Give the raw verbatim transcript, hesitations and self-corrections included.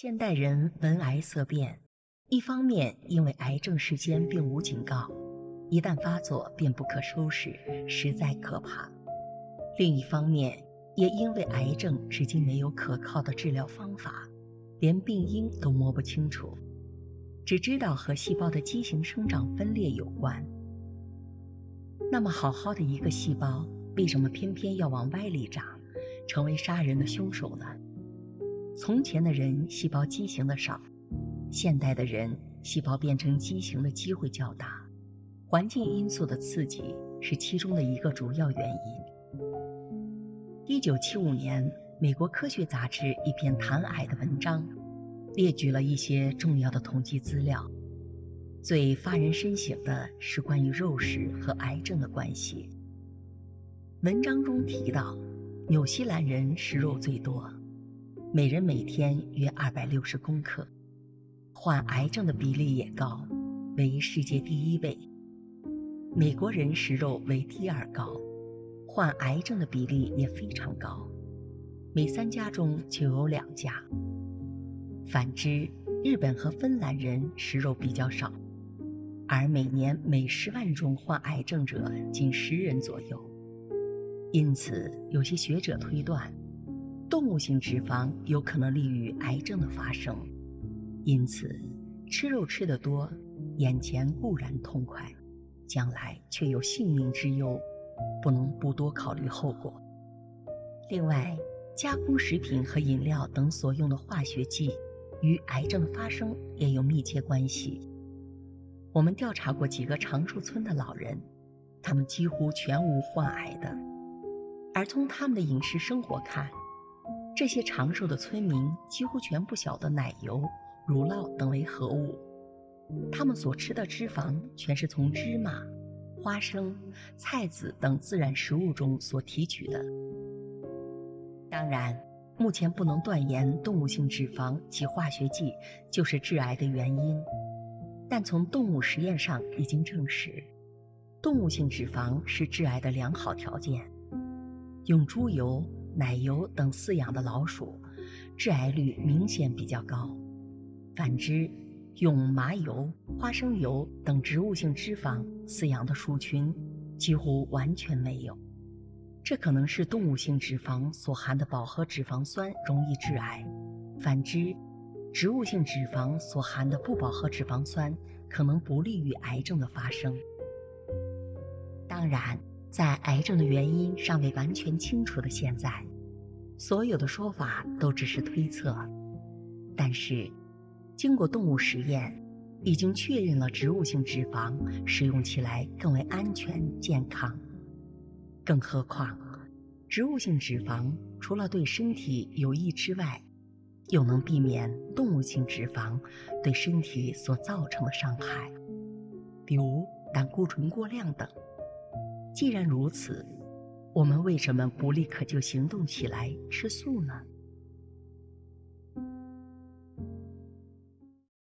现代人闻癌色变，一方面因为癌症时间并无警告，一旦发作便不可收拾，实在可怕；另一方面也因为癌症至今没有可靠的治疗方法，连病因都摸不清楚，只知道和细胞的畸形生长分裂有关。那么好好的一个细胞，为什么偏偏要往歪里长，成为杀人的凶手呢？从前的人细胞畸形的少，现代的人细胞变成畸形的机会较大，环境因素的刺激是其中的一个主要原因。一九七五年，美国科学杂志一篇谈癌的文章，列举了一些重要的统计资料。最发人深省的是关于肉食和癌症的关系。文章中提到，纽西兰人食肉最多，每人每天约二百六十公克，患癌症的比例也高，为世界第一位。美国人食肉为第二高，患癌症的比例也非常高，每三家中就有两家。反之，日本和芬兰人食肉比较少，而每年每十万中患癌症者仅十人左右。因此，有些学者推断，动物性脂肪有可能利于癌症的发生。因此，吃肉吃得多，眼前固然痛快，将来却有性命之忧，不能不多考虑后果。另外，加工食品和饮料等所用的化学剂与癌症的发生也有密切关系。我们调查过几个长寿村的老人，他们几乎全无患癌的。而从他们的饮食生活看，这些长寿的村民几乎全不晓得奶油、乳酪等为何物，他们所吃的脂肪全是从芝麻、花生、菜籽等自然食物中所提取的。当然，目前不能断言动物性脂肪及化学剂就是致癌的原因，但从动物实验上已经证实，动物性脂肪是致癌的良好条件。用猪油、奶油等饲养的老鼠，致癌率明显比较高。反之，用麻油、花生油等植物性脂肪饲养的鼠群几乎完全没有。这可能是动物性脂肪所含的饱和脂肪酸容易致癌，反之，植物性脂肪所含的不饱和脂肪酸可能不利于癌症的发生。当然，在癌症的原因尚未完全清楚的现在，所有的说法都只是推测。但是，经过动物实验，已经确认了植物性脂肪使用起来更为安全健康。更何况，植物性脂肪除了对身体有益之外，又能避免动物性脂肪对身体所造成的伤害，比如胆固醇过量等。既然如此，我们为什么不立刻就行动起来吃素呢？